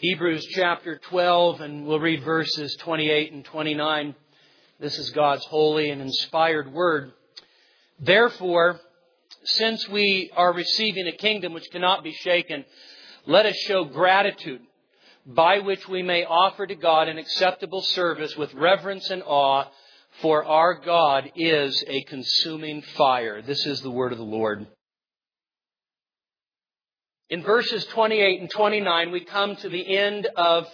Hebrews chapter 12, and we'll read verses 28 and 29. This is God's holy and inspired word. Therefore, since we are receiving a kingdom which cannot be shaken, let us show gratitude, by which we may offer to God an acceptable service with reverence and awe, for our God is a consuming fire. This is the word of the Lord. In verses 28 and 29, we come to the end of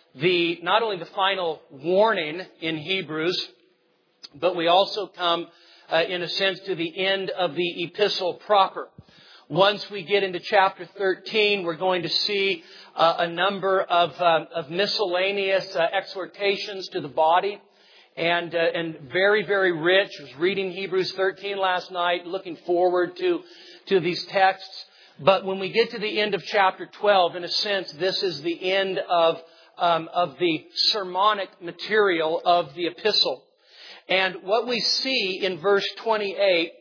not only the final warning in Hebrews, but we also come, in a sense, to the end of the epistle proper. Once we get into chapter 13, we're going to see a number of miscellaneous exhortations to the body, and very, very rich. I was reading Hebrews 13 last night, looking forward to these texts. But when we get to the end of chapter 12, in a sense, this is the end of the sermonic material of the epistle. And what we see in verse 28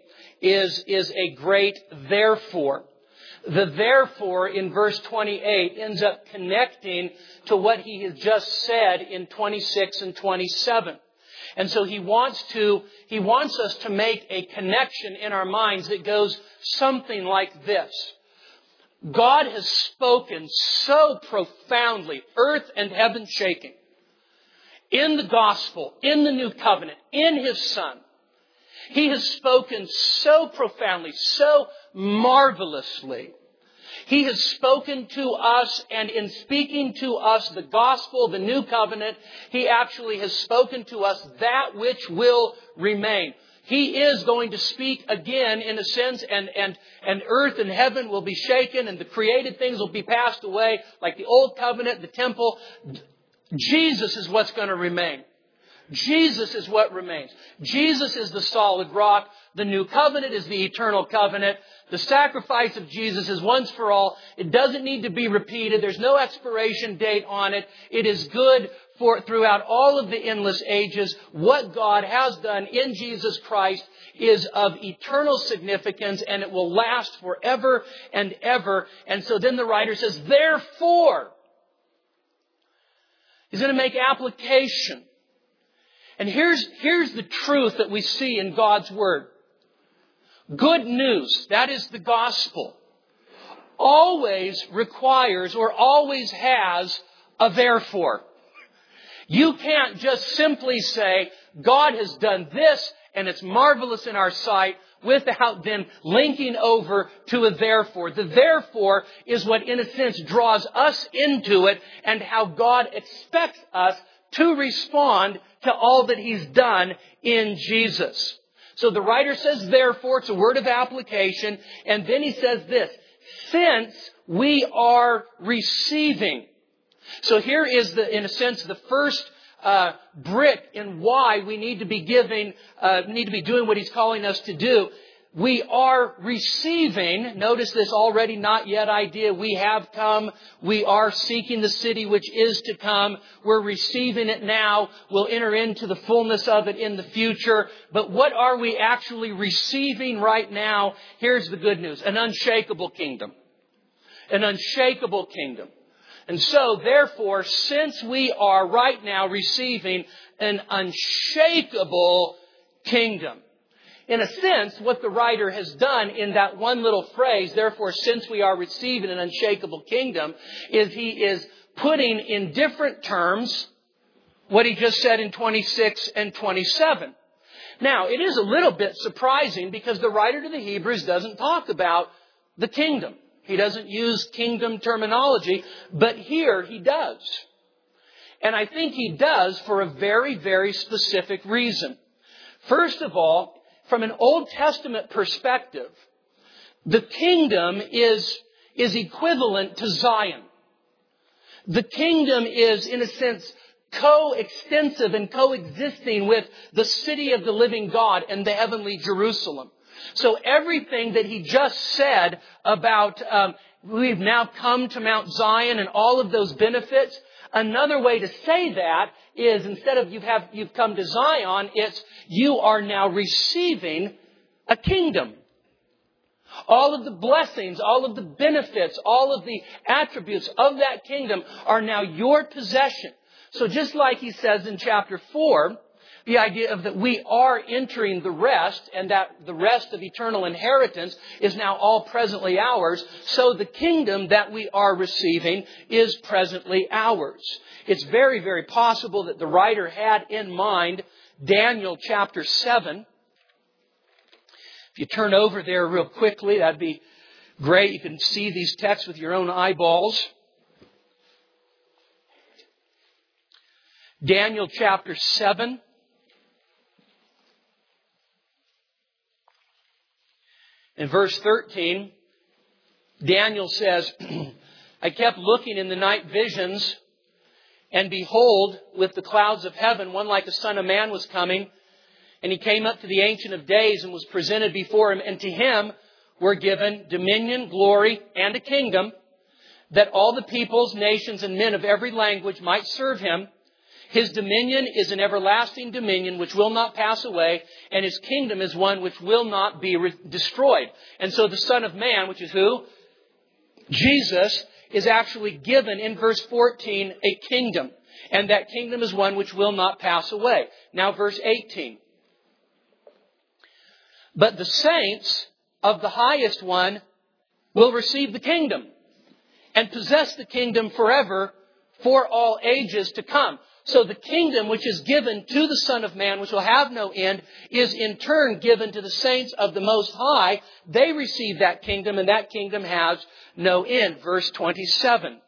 is a great therefore. The therefore in verse 28 ends up connecting to what he has just said in 26 and 27. And so he wants us to make a connection in our minds that goes something like this. God has spoken so profoundly, earth and heaven shaking, in the gospel, in the new covenant, in His Son. He has spoken so profoundly, so marvelously. He has spoken to us, and in speaking to us the gospel, the new covenant, He actually has spoken to us that which will remain. He is going to speak again, in a sense, and earth and heaven will be shaken, and the created things will be passed away, like the old covenant, the temple. Jesus is what's going to remain. Jesus is what remains. Jesus is the solid rock. The new covenant is the eternal covenant. The sacrifice of Jesus is once for all. It doesn't need to be repeated. There's no expiration date on it. It is good for throughout all of the endless ages. What God has done in Jesus Christ is of eternal significance, and it will last forever and ever. And so then the writer says, therefore, he's going to make application. And here's the truth that we see in God's Word. Good news, that is the gospel, always requires or always has a therefore. You can't just simply say, God has done this and it's marvelous in our sight, without then linking over to a therefore. The therefore is what, in a sense, draws us into it and how God expects us to respond to all that He's done in Jesus. So the writer says, therefore, it's a word of application. And then he says this, since we are receiving. So here is, in a sense, the first brick in why we need to be doing what He's calling us to do. We are receiving, notice this already not yet idea, we have come, we are seeking the city which is to come, we're receiving it now, we'll enter into the fullness of it in the future. But what are we actually receiving right now? Here's the good news, an unshakable kingdom. An unshakable kingdom. And so, therefore, since we are right now receiving an unshakable kingdom, in a sense, what the writer has done in that one little phrase, therefore, since we are receiving an unshakable kingdom, is he is putting in different terms what he just said in 26 and 27. Now, it is a little bit surprising because the writer to the Hebrews doesn't talk about the kingdom. He doesn't use kingdom terminology, but here he does. And I think he does for a very, very specific reason. First of all, from an Old Testament perspective, the kingdom is equivalent to Zion. The kingdom is, in a sense, coextensive and coexisting with the city of the living God and the heavenly Jerusalem. So everything that he just said about we've now come to Mount Zion and all of those benefits, another way to say that is instead of you've come to Zion, it's you are now receiving a kingdom. All of the blessings, all of the benefits, all of the attributes of that kingdom are now your possession. So just like he says in chapter 4, the idea of that we are entering the rest, and that the rest of eternal inheritance is now all presently ours. So the kingdom that we are receiving is presently ours. It's very, very possible that the writer had in mind Daniel chapter 7. If you turn over there real quickly, that'd be great. You can see these texts with your own eyeballs. Daniel chapter 7. In verse 13, Daniel says, I kept looking in the night visions, and behold, with the clouds of heaven, one like a son of man was coming. And he came up to the Ancient of Days and was presented before him. And to him were given dominion, glory, and a kingdom, that all the peoples, nations, and men of every language might serve him. His dominion is an everlasting dominion which will not pass away, and his kingdom is one which will not be destroyed. And so the Son of Man, which is who? Jesus, is actually given in verse 14 a kingdom. And that kingdom is one which will not pass away. Now verse 18. But the saints of the highest one will receive the kingdom and possess the kingdom forever for all ages to come. So the kingdom which is given to the Son of Man, which will have no end, is in turn given to the saints of the Most High. They receive that kingdom, and that kingdom has no end. Verse 27.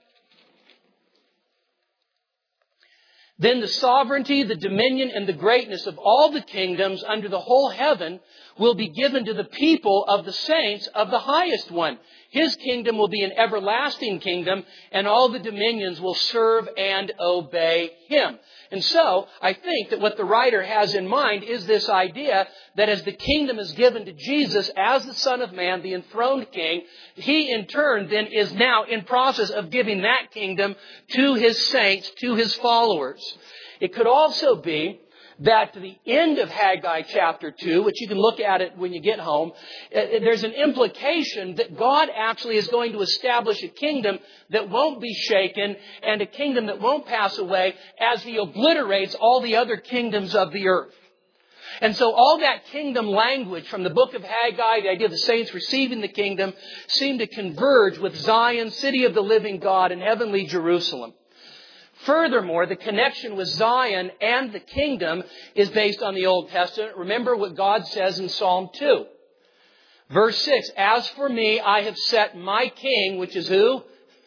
Then the sovereignty, the dominion, and the greatness of all the kingdoms under the whole heaven will be given to the people of the saints of the highest one. His kingdom will be an everlasting kingdom, and all the dominions will serve and obey him. And so, I think that what the writer has in mind is this idea that as the kingdom is given to Jesus as the Son of Man, the enthroned King, he in turn then is now in process of giving that kingdom to his saints, to his followers. It could also be that to the end of Haggai chapter 2, which you can look at it when you get home, there's an implication that God actually is going to establish a kingdom that won't be shaken and a kingdom that won't pass away as he obliterates all the other kingdoms of the earth. And so all that kingdom language from the book of Haggai, the idea of the saints receiving the kingdom, seem to converge with Zion, city of the living God, and heavenly Jerusalem. Furthermore, the connection with Zion and the kingdom is based on the Old Testament. Remember what God says in Psalm 2. Verse 6, As for me, I have set my king, which is who?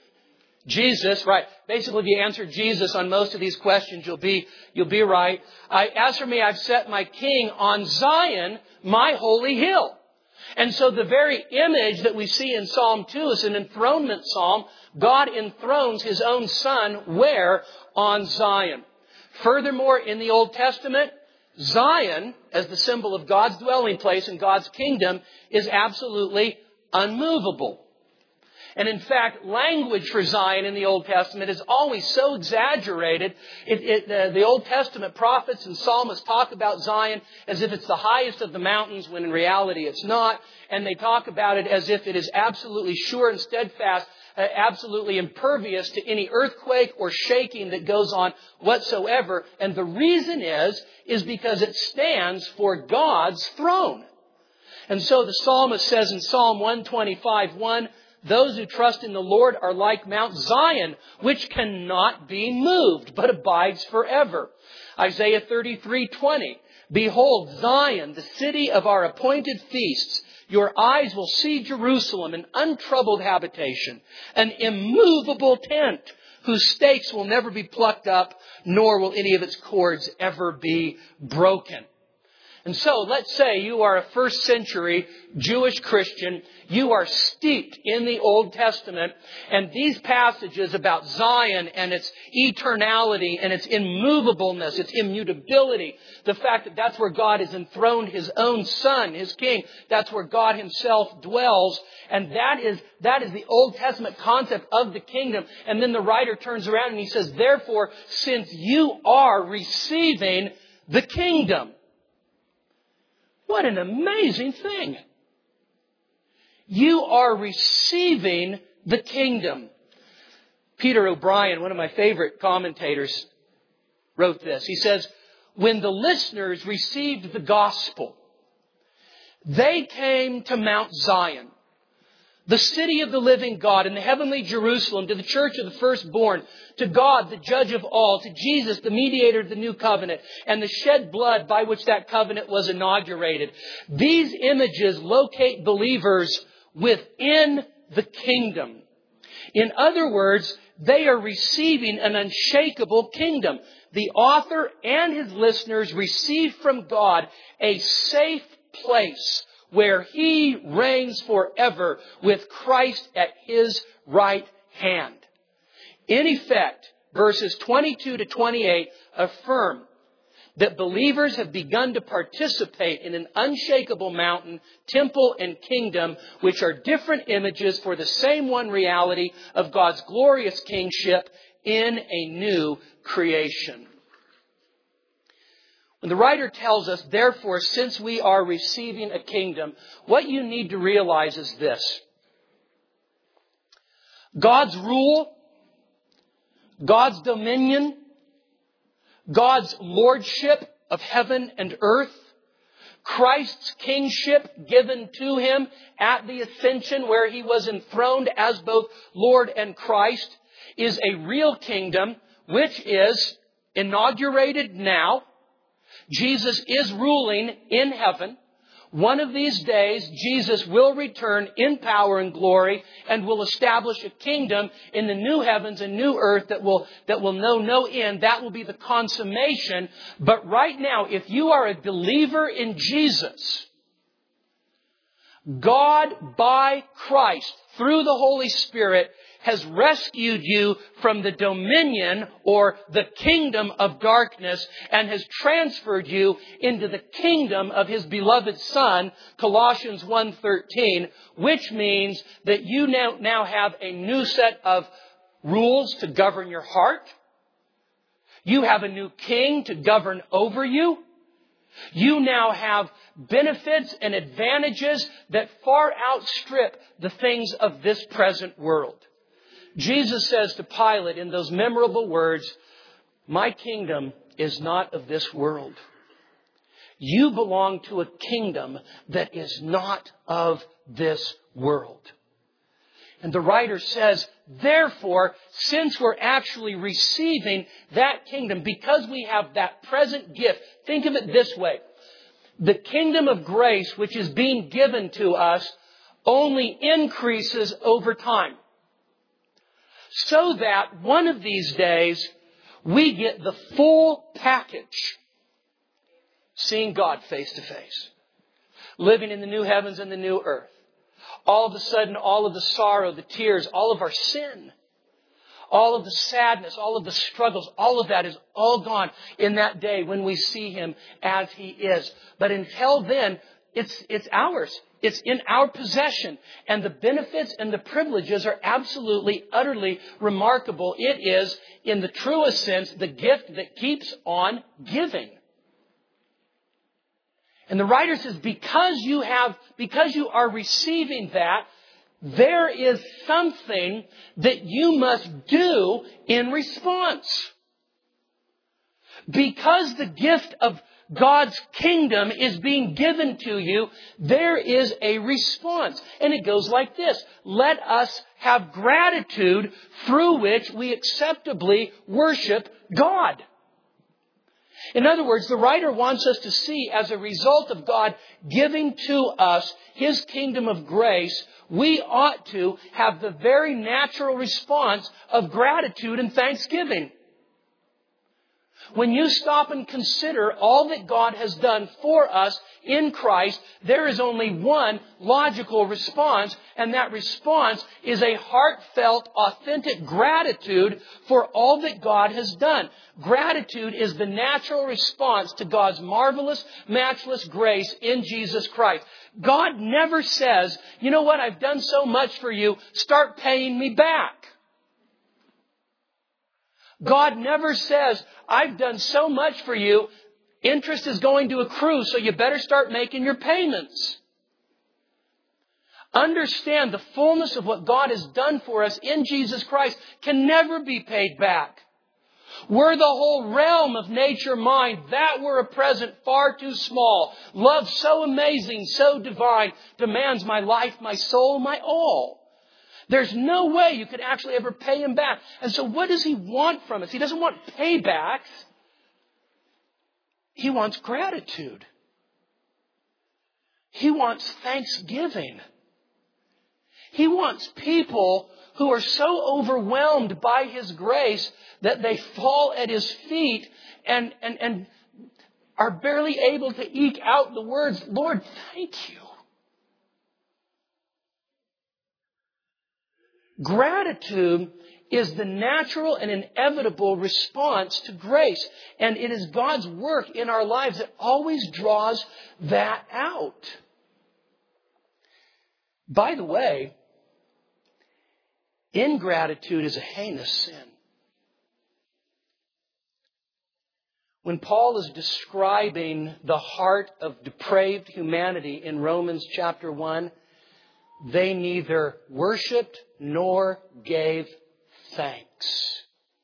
Jesus, right. Basically, if you answer Jesus on most of these questions, you'll be right. As for me, I've set my king on Zion, my holy hill. And so the very image that we see in Psalm 2 is an enthronement psalm. God enthrones his own Son where? On Zion. Furthermore, in the Old Testament, Zion, as the symbol of God's dwelling place and God's kingdom, is absolutely unmovable. And in fact, language for Zion in the Old Testament is always so exaggerated. The Old Testament prophets and psalmists talk about Zion as if it's the highest of the mountains, when in reality it's not. And they talk about it as if it is absolutely sure and steadfast, absolutely impervious to any earthquake or shaking that goes on whatsoever. And the reason is because it stands for God's throne. And so the psalmist says in Psalm 125:1, those who trust in the Lord are like Mount Zion, which cannot be moved, but abides forever. Isaiah 33:20. Behold, Zion, the city of our appointed feasts. Your eyes will see Jerusalem, an untroubled habitation, an immovable tent, whose stakes will never be plucked up, nor will any of its cords ever be broken. And so, let's say you are a first century Jewish Christian. You are steeped in the Old Testament. And these passages about Zion and its eternality and its immovableness, its immutability, the fact that that's where God has enthroned his own Son, his King. That's where God himself dwells. And that is the Old Testament concept of the kingdom. And then the writer turns around and he says, therefore, since you are receiving the kingdom. What an amazing thing. You are receiving the kingdom. Peter O'Brien, one of my favorite commentators, wrote this. He says, when the listeners received the gospel, they came to Mount Zion, the city of the living God, in the heavenly Jerusalem, to the church of the firstborn, to God, the judge of all, to Jesus, the mediator of the new covenant, and the shed blood by which that covenant was inaugurated. These images locate believers within the kingdom. In other words, they are receiving an unshakable kingdom. The author and his listeners receive from God a safe place where He reigns forever with Christ at His right hand. In effect, verses 22 to 28 affirm that believers have begun to participate in an unshakable mountain, temple, and kingdom, which are different images for the same one reality of God's glorious kingship in a new creation. When the writer tells us, therefore, since we are receiving a kingdom, what you need to realize is this. God's rule, God's dominion, God's lordship of heaven and earth, Christ's kingship given to Him at the ascension where He was enthroned as both Lord and Christ, is a real kingdom which is inaugurated now. Jesus is ruling in heaven. One of these days, Jesus will return in power and glory and will establish a kingdom in the new heavens and new earth that will know no end. That will be the consummation. But right now, if you are a believer in Jesus, God by Christ, through the Holy Spirit, has rescued you from the dominion or the kingdom of darkness and has transferred you into the kingdom of His beloved Son, Colossians 1:13, which means that you now have a new set of rules to govern your heart. You have a new king to govern over you. You now have benefits and advantages that far outstrip the things of this present world. Jesus says to Pilate in those memorable words, my kingdom is not of this world. You belong to a kingdom that is not of this world. And the writer says, therefore, since we're actually receiving that kingdom, because we have that present gift, think of it this way. The kingdom of grace, which is being given to us, only increases over time. So that one of these days, we get the full package. Seeing God face to face. Living in the new heavens and the new earth. All of a sudden, all of the sorrow, the tears, all of our sin, all of the sadness, all of the struggles, all of that is all gone in that day when we see Him as He is. But until then, it's ours. It's in our possession. And the benefits and the privileges are absolutely, utterly remarkable. It is, in the truest sense, the gift that keeps on giving. And the writer says, because you are receiving that, there is something that you must do in response. Because the gift of God's kingdom is being given to you, there is a response. And it goes like this. Let us have gratitude through which we acceptably worship God. In other words, the writer wants us to see, as a result of God giving to us His kingdom of grace, we ought to have the very natural response of gratitude and thanksgiving. When you stop and consider all that God has done for us in Christ, there is only one logical response, and that response is a heartfelt, authentic gratitude for all that God has done. Gratitude is the natural response to God's marvelous, matchless grace in Jesus Christ. God never says, you know what, I've done so much for you, start paying me back. God never says, I've done so much for you, interest is going to accrue, so you better start making your payments. Understand the fullness of what God has done for us in Jesus Christ can never be paid back. Were the whole realm of nature mine, that were a present far too small. Love so amazing, so divine, demands my life, my soul, my all. There's no way you could actually ever pay Him back. And so what does He want from us? He doesn't want paybacks. He wants gratitude. He wants thanksgiving. He wants people who are so overwhelmed by His grace that they fall at His feet and are barely able to eke out the words, Lord, thank you. Gratitude is the natural and inevitable response to grace. And it is God's work in our lives that always draws that out. By the way, ingratitude is a heinous sin. When Paul is describing the heart of depraved humanity in Romans chapter 1, they neither worshipped nor gave thanks.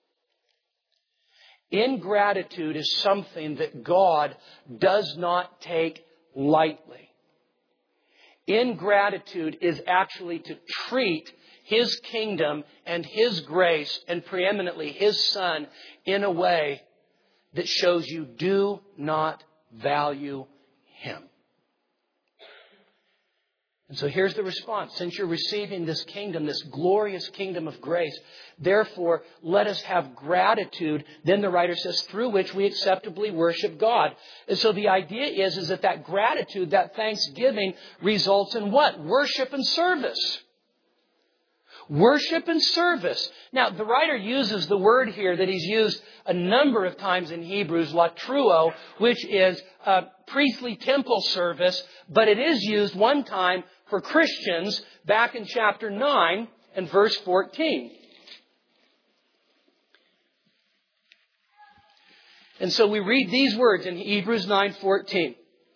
Ingratitude is something that God does not take lightly. Ingratitude is actually to treat His kingdom and His grace and preeminently His Son in a way that shows you do not value Him. And so here's the response. Since you're receiving this kingdom, this glorious kingdom of grace, therefore let us have gratitude, then the writer says, through which we acceptably worship God. And so the idea is that gratitude, that thanksgiving results in what? Worship and service. Worship and service. Now, the writer uses the word here that he's used a number of times in Hebrews, latruo, which is priestly temple service, but it is used one time for Christians back in chapter 9 and verse 14. And so we read these words in Hebrews 9:14.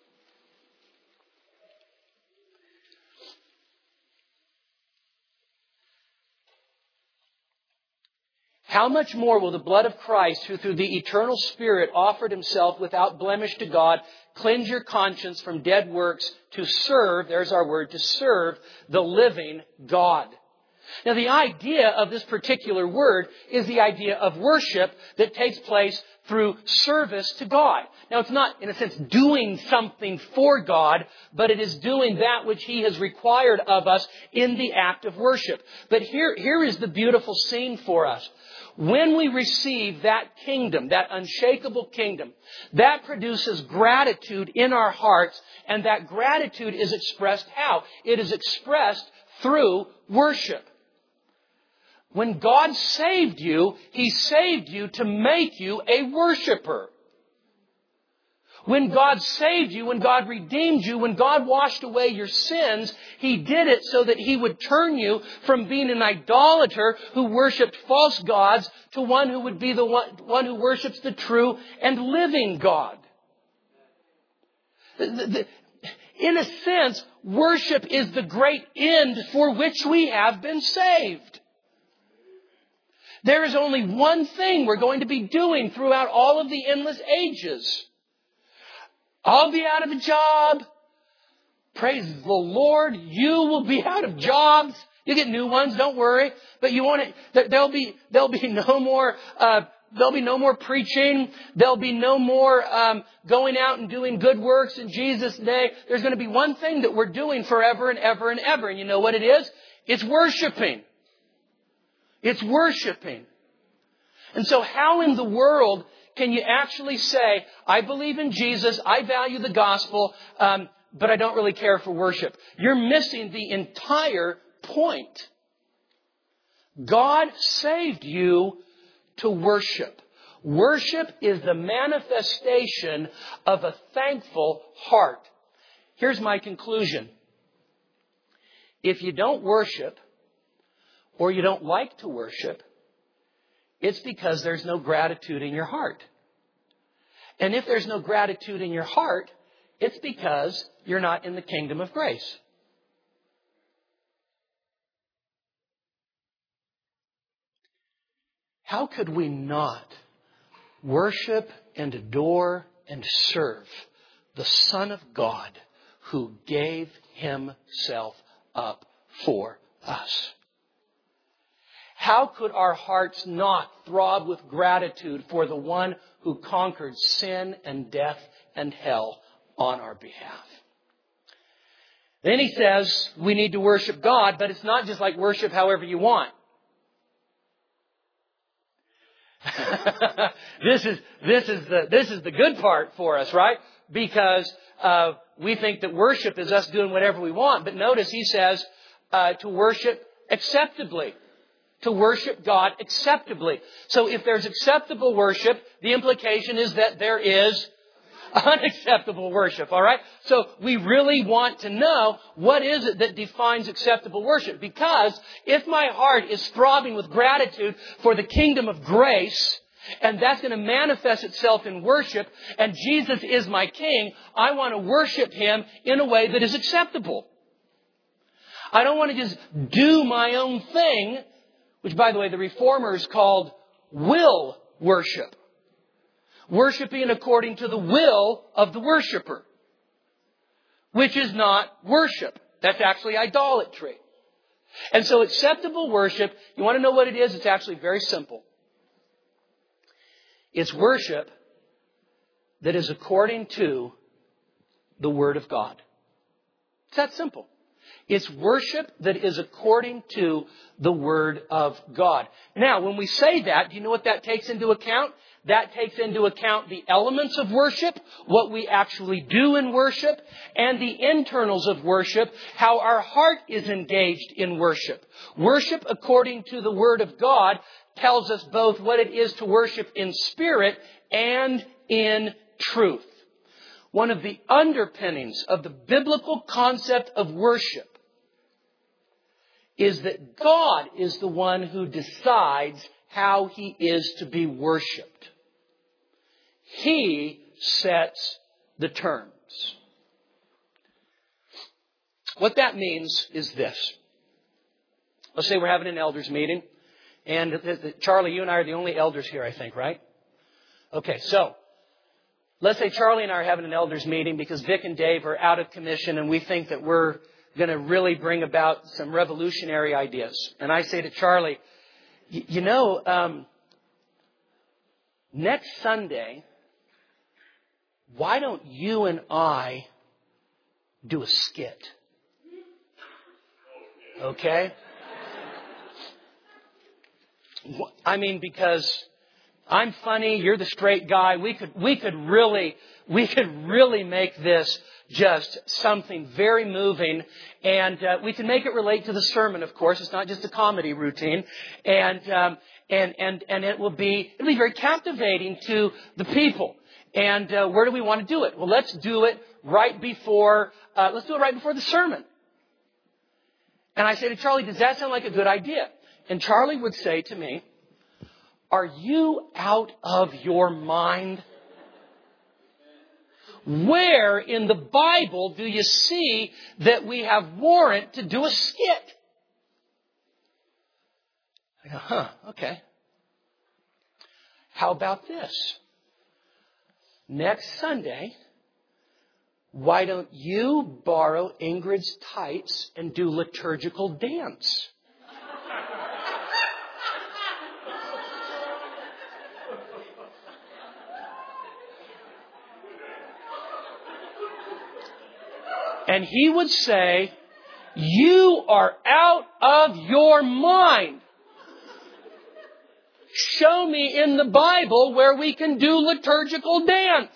How much more will the blood of Christ, who through the eternal Spirit offered Himself without blemish to God, cleanse your conscience from dead works to serve, there's our word, to serve the living God. Now the idea of this particular word is the idea of worship that takes place through service to God. Now it's not, in a sense, doing something for God, but it is doing that which He has required of us in the act of worship. But here is the beautiful scene for us. When we receive that kingdom, that unshakable kingdom, that produces gratitude in our hearts, and that gratitude is expressed how? It is expressed through worship. When God saved you, He saved you to make you a worshiper. When God saved you, when God redeemed you, when God washed away your sins, He did it so that He would turn you from being an idolater who worshipped false gods to one who would be the one who worships the true and living God. In a sense, worship is the great end for which we have been saved. There is only one thing we're going to be doing throughout all of the endless ages. I'll be out of a job. Praise the Lord. You will be out of jobs. You get new ones. Don't worry. But there'll be no more preaching. There'll be no more going out and doing good works in Jesus' name. There's going to be one thing that we're doing forever and ever and ever. And you know what it is? It's worshiping. It's worshiping. And so how in the world can you actually say, I believe in Jesus, I value the gospel, but I don't really care for worship? You're missing the entire point. God saved you to worship. Worship is the manifestation of a thankful heart. Here's my conclusion. If you don't worship, or you don't like to worship, it's because there's no gratitude in your heart. And if there's no gratitude in your heart, it's because you're not in the kingdom of grace. how could we not worship and adore and serve the Son of God who gave Himself up for us? How could our hearts not throb with gratitude for the one who conquered sin and death and hell on our behalf? Then he says we need to worship God, but it's not just like worship however you want. This is the good part for us, right? Because we think that worship is us doing whatever we want. But notice he says to worship acceptably. To worship God acceptably. So if there's acceptable worship, the implication is that there is unacceptable worship, all right? So we really want to know what is it that defines acceptable worship. Because if my heart is throbbing with gratitude for the kingdom of grace, and that's going to manifest itself in worship, and Jesus is my King, I want to worship Him in a way that is acceptable. I don't want to just do my own thing, which, by the way, the Reformers called will worship. Worshipping according to the will of the worshiper. Which is not worship. That's actually idolatry. And so acceptable worship, you want to know what it is? It's actually very simple. It's worship that is according to the Word of God. It's that simple. It's worship that is according to the Word of God. Now, when we say that, do you know what that takes into account? That takes into account the elements of worship, what we actually do in worship, and the internals of worship, how our heart is engaged in worship. Worship according to the Word of God tells us both what it is to worship in spirit and in truth. One of the underpinnings of the biblical concept of worship is that God is the one who decides how He is to be worshipped. He sets the terms. What that means is this. Let's say we're having an elders meeting. And Charlie, you and I are the only elders here, I think, right? Okay, so let's say Charlie and I are having an elders meeting because Vic and Dave are out of commission and we think that we're going to really bring about some revolutionary ideas. And I say to Charlie, next Sunday, why don't you and I do a skit? Okay? I mean, because I'm funny, you're the straight guy. We could really make this just something very moving, and we can make it relate to the sermon. Of course, it's not just a comedy routine, and it'll be very captivating to the people. And where do we want to do it? Well, let's do it right before the sermon. And I say to Charlie, does that sound like a good idea? And Charlie would say to me, are you out of your mind? Where in the Bible do you see that we have warrant to do a skit? I go, okay. How about this? Next Sunday, why don't you borrow Ingrid's tights and do liturgical dance? And he would say, you are out of your mind. Show me in the Bible where we can do liturgical dance.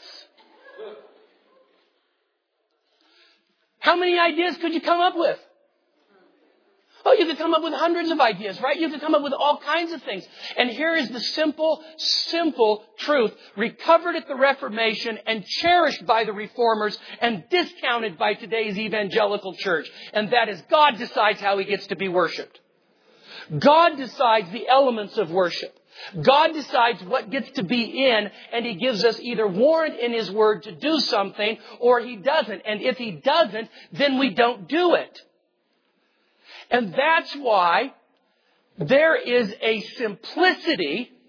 How many ideas could you come up with? Oh, you could come up with hundreds of ideas, right? You could come up with all kinds of things. And here is the simple truth, recovered at the Reformation and cherished by the Reformers and discounted by today's evangelical church. And that is God decides how He gets to be worshipped. God decides the elements of worship. God decides what gets to be in, and He gives us either warrant in His Word to do something or He doesn't. And if He doesn't, then we don't do it. And that's why there is a simplicity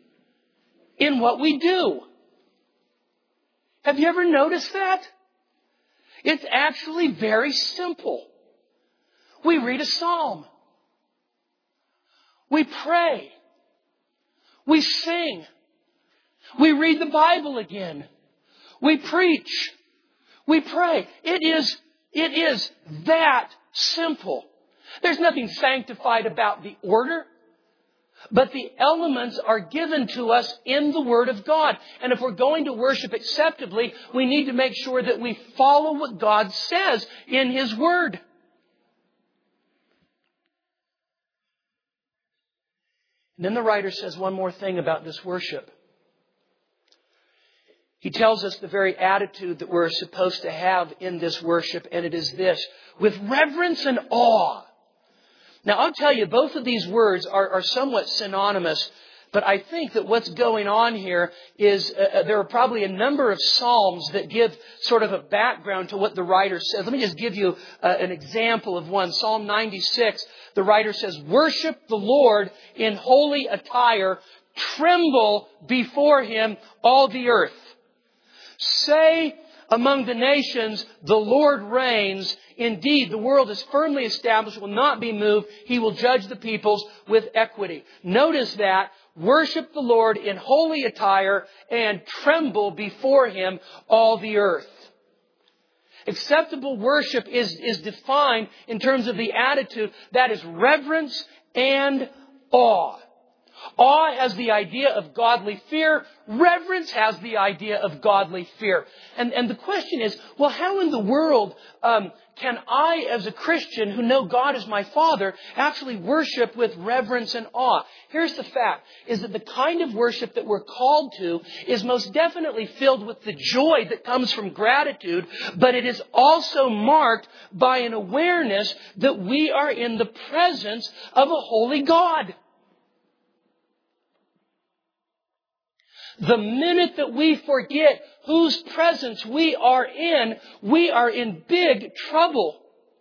in what we do. Have you ever noticed that? It's actually very simple. We read a psalm. We pray. We sing. We read the Bible again. We preach. We pray. It is that simple. There's nothing sanctified about the order, but the elements are given to us in the Word of God. And if we're going to worship acceptably, we need to make sure that we follow what God says in His Word. And then the writer says one more thing about this worship. He tells us the very attitude that we're supposed to have in this worship, and it is this: with reverence and awe. Now, I'll tell you, both of these words are somewhat synonymous, but I think that what's going on here is there are probably a number of psalms that give sort of a background to what the writer says. Let me just give you an example of one. Psalm 96, the writer says, "Worship the Lord in holy attire, tremble before Him, all the earth. Say among the nations, the Lord reigns. Indeed, the world is firmly established, will not be moved. He will judge the peoples with equity." Notice that. Worship the Lord in holy attire and tremble before Him, all the earth. Acceptable worship is defined in terms of the attitude that is reverence and awe. Awe has the idea of godly fear. Reverence has the idea of godly fear. And the question is, well, how in the world can I, as a Christian who know God as my Father, actually worship with reverence and awe? Here's the fact, is that the kind of worship that we're called to is most definitely filled with the joy that comes from gratitude, but it is also marked by an awareness that we are in the presence of a holy God. The minute that we forget whose presence we are in big trouble.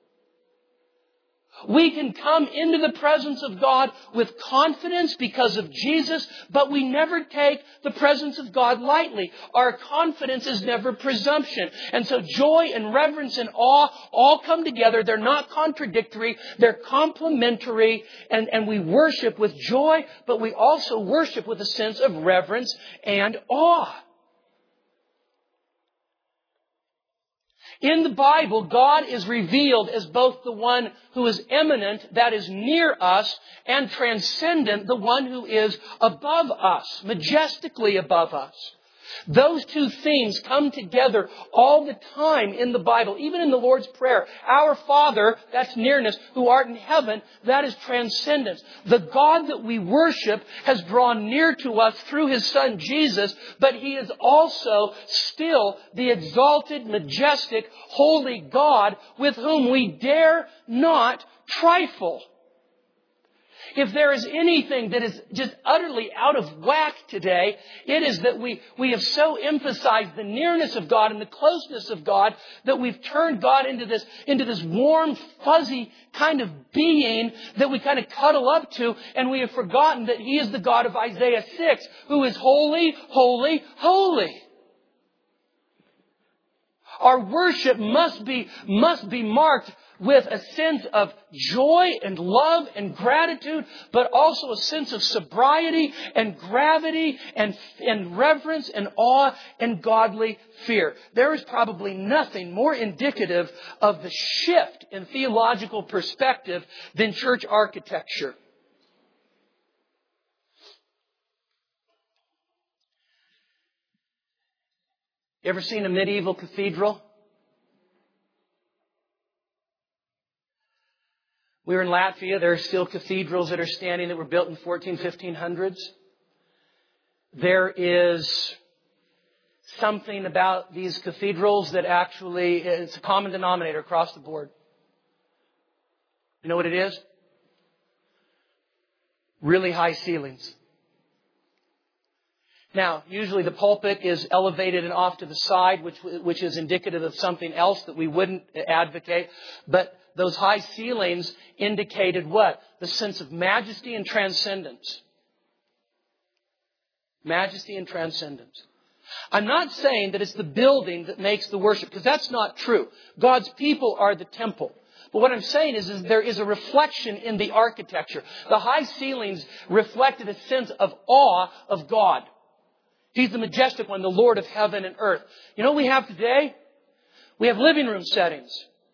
We can come into the presence of God with confidence because of Jesus, but we never take the presence of God lightly. Our confidence is never presumption. And so joy and reverence and awe all come together. They're not contradictory. They're complementary. And we worship with joy, but we also worship with a sense of reverence and awe. In the Bible, God is revealed as both the one who is immanent, that is near us, and transcendent, the one who is above us, majestically above us. Those two themes come together all the time in the Bible, even in the Lord's Prayer. Our Father, that's nearness, who art in heaven, that is transcendence. The God that we worship has drawn near to us through His Son Jesus, but He is also still the exalted, majestic, holy God with whom we dare not trifle. If there is anything that is just utterly out of whack today, it is that we have so emphasized the nearness of God and the closeness of God that we've turned God into this warm, fuzzy kind of being that we kind of cuddle up to, and we have forgotten that He is the God of Isaiah 6, who is holy, holy, holy. Our worship must be marked with a sense of joy and love and gratitude, but also a sense of sobriety and gravity and reverence and awe and godly fear. There is probably nothing more indicative of the shift in theological perspective than church architecture. You ever seen a medieval cathedral? We were in Latvia. There are still cathedrals that are standing that were built in 1500s. There is something about these cathedrals that actually it's a common denominator across the board. You know what it is? Really high ceilings. Now, usually the pulpit is elevated and off to the side, which is indicative of something else that we wouldn't advocate. But those high ceilings indicated what? The sense of majesty and transcendence. Majesty and transcendence. I'm not saying that it's the building that makes the worship, because that's not true. God's people are the temple. But what I'm saying is there is a reflection in the architecture. The high ceilings reflected a sense of awe of God. He's the majestic one, the Lord of heaven and earth. You know what we have today? We have living room settings.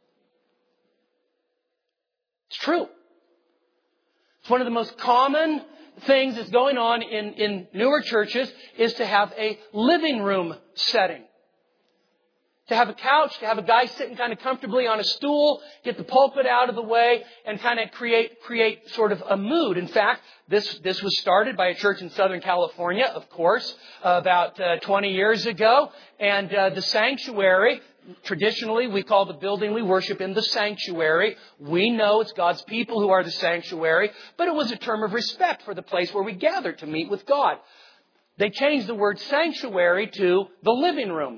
It's true. It's one of the most common things that's going on in newer churches is to have a living room setting. To have a couch, to have a guy sitting kind of comfortably on a stool, get the pulpit out of the way, and kind of create sort of a mood. In fact, this was started by a church in Southern California, of course, about 20 years ago. And the sanctuary, traditionally we call the building we worship in the sanctuary. We know it's God's people who are the sanctuary, but it was a term of respect for the place where we gather to meet with God. They changed the word sanctuary to the living room.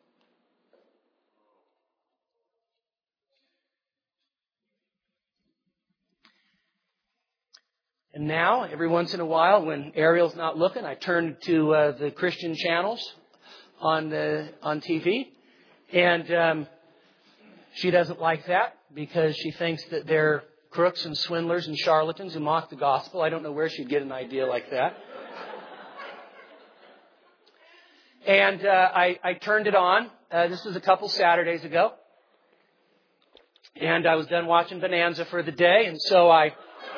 And now, every once in a while, when Ariel's not looking, I turn to the Christian channels on TV. And she doesn't like that because she thinks that they're crooks and swindlers and charlatans who mock the gospel. I don't know where she'd get an idea like that. And I turned it on. This was a couple Saturdays ago. And I was done watching Bonanza for the day. And so I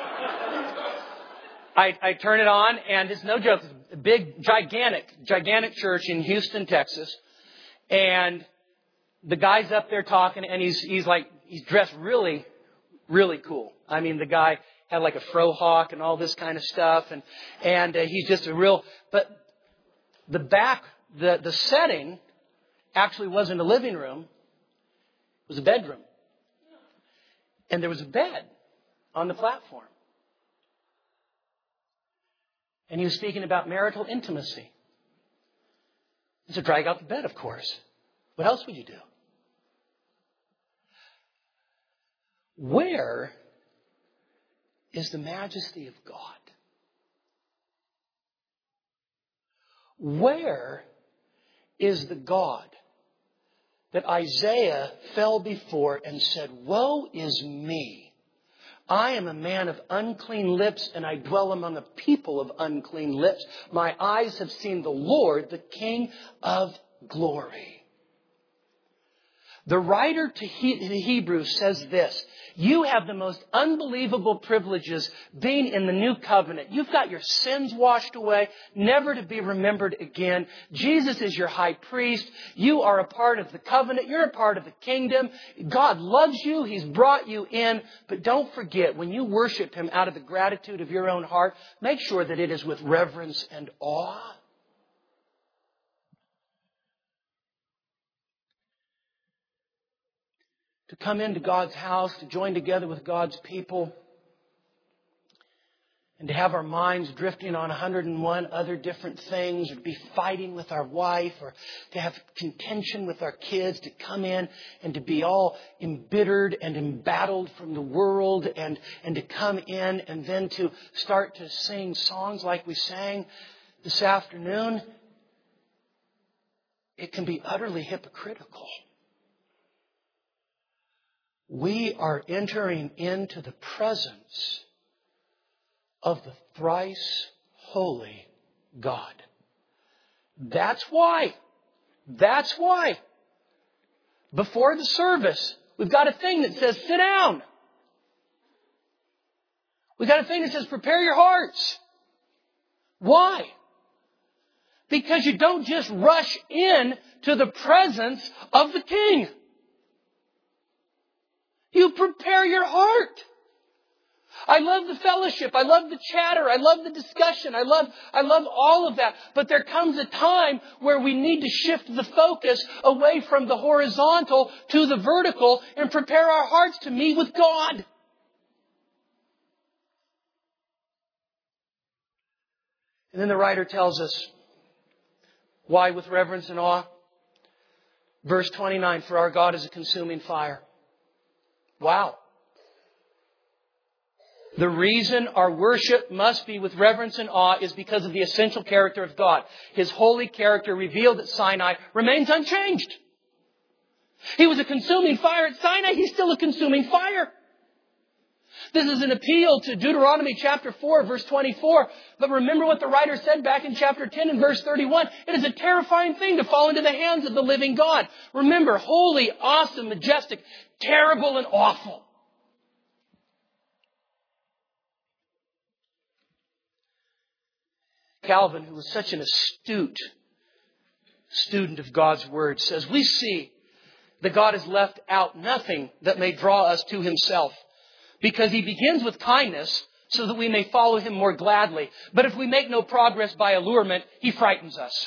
turn it on, and it's no joke. It's a big, gigantic church in Houston, Texas. And the guy's up there talking, and he's dressed really, really cool. I mean, the guy had like a fro hawk and all this kind of stuff. And he's just but the setting actually wasn't a living room. It was a bedroom. And there was a bed on the platform. And he was speaking about marital intimacy. And so drag out the bed, of course. What else would you do? Where is the majesty of God? Where is the God that Isaiah fell before and said, "Woe is me. I am a man of unclean lips, and I dwell among a people of unclean lips. My eyes have seen the Lord, the King of glory." The writer to the Hebrews says this: you have the most unbelievable privileges being in the new covenant. You've got your sins washed away, never to be remembered again. Jesus is your high priest. You are a part of the covenant. You're a part of the kingdom. God loves you. He's brought you in. But don't forget, when you worship Him out of the gratitude of your own heart, make sure that it is with reverence and awe. To come into God's house, to join together with God's people, and to have our minds drifting on 101 other different things, or to be fighting with our wife, or to have contention with our kids, to come in and to be all embittered and embattled from the world, and to come in and then to start to sing songs like we sang this afternoon, it can be utterly hypocritical. We are entering into the presence of the thrice holy God. That's why. Before the service, we've got a thing that says, sit down. We've got a thing that says, prepare your hearts. Why? Because you don't just rush in to the presence of the King. You prepare your heart. I love the fellowship. I love the chatter. I love the discussion. I love all of that. But there comes a time where we need to shift the focus away from the horizontal to the vertical and prepare our hearts to meet with God. And then the writer tells us why with reverence and awe. Verse 29, for our God is a consuming fire. Wow. The reason our worship must be with reverence and awe is because of the essential character of God. His holy character revealed at Sinai remains unchanged. He was a consuming fire at Sinai. He's still a consuming fire. This is an appeal to Deuteronomy chapter 4, verse 24. But remember what the writer said back in chapter 10 and verse 31. It is a terrifying thing to fall into the hands of the living God. Remember, holy, awesome, majestic, terrible, and awful. Calvin, who was such an astute student of God's Word, says, we see that God has left out nothing that may draw us to Himself, because He begins with kindness so that we may follow Him more gladly. But if we make no progress by allurement, He frightens us.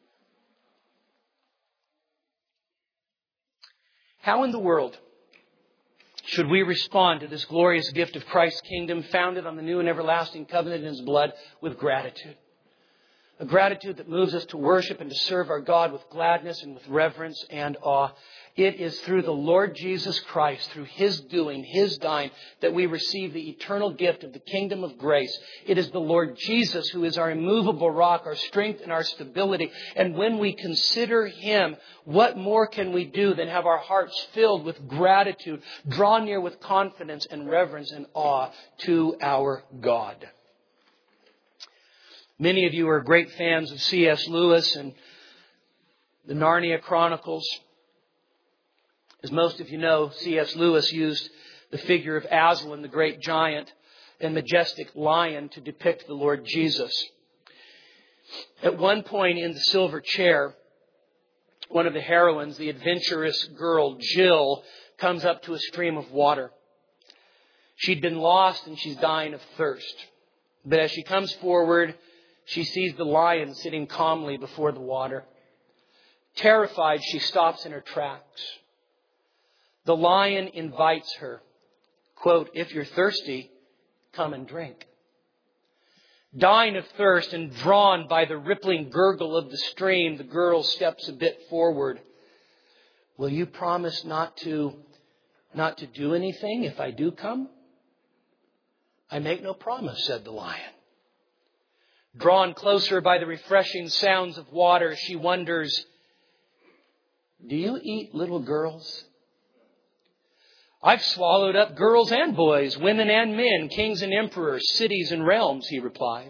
How in the world should we respond to this glorious gift of Christ's kingdom founded on the new and everlasting covenant in His blood with gratitude? A gratitude that moves us to worship and to serve our God with gladness and with reverence and awe. It is through the Lord Jesus Christ, through His doing, His dying, that we receive the eternal gift of the kingdom of grace. It is the Lord Jesus who is our immovable rock, our strength and our stability. And when we consider Him, what more can we do than have our hearts filled with gratitude, draw near with confidence and reverence and awe to our God? Many of you are great fans of C.S. Lewis and the Narnia Chronicles. As most of you know, C.S. Lewis used the figure of Aslan, the great giant and majestic lion, to depict the Lord Jesus. At one point in The Silver Chair, one of the heroines, the adventurous girl Jill, comes up to a stream of water. She'd been lost and she's dying of thirst. But as she comes forward, she sees the lion sitting calmly before the water. Terrified, she stops in her tracks. The lion invites her, quote, "If you're thirsty, come and drink." Dying of thirst and drawn by the rippling gurgle of the stream, the girl steps a bit forward. "Will you promise not to do anything if I do come?" "I make no promise," said the lion. Drawn closer by the refreshing sounds of water, she wonders, "Do you eat little girls?" "I've swallowed up girls and boys, women and men, kings and emperors, cities and realms," he replies.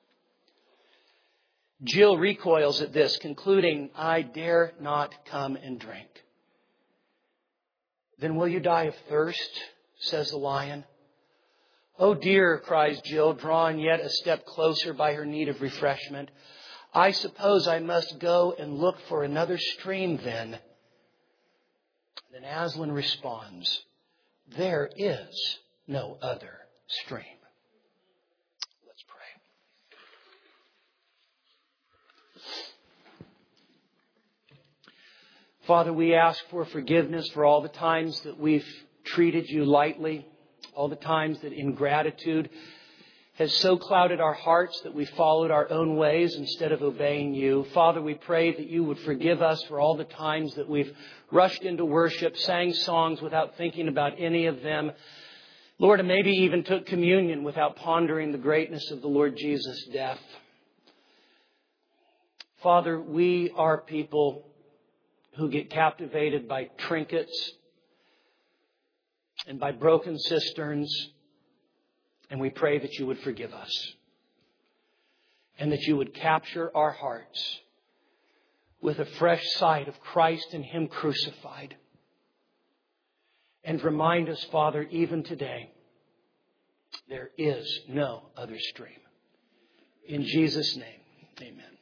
Jill recoils at this, concluding, "I dare not come and drink." "Then will you die of thirst?" says the lion. "Oh dear," cries Jill, drawn yet a step closer by her need of refreshment. "I suppose I must go and look for another stream then." Then Aslan responds, "There is no other stream." Let's pray. Father, we ask for forgiveness for all the times that we've treated you lightly, all the times that ingratitude has so clouded our hearts that we followed our own ways instead of obeying you. Father, we pray that you would forgive us for all the times that we've rushed into worship, sang songs without thinking about any of them. Lord, and maybe even took communion without pondering the greatness of the Lord Jesus' death. Father, we are people who get captivated by trinkets and by broken cisterns, and we pray that you would forgive us and that you would capture our hearts with a fresh sight of Christ and Him crucified. And remind us, Father, even today, there is no other stream. In Jesus' name, amen.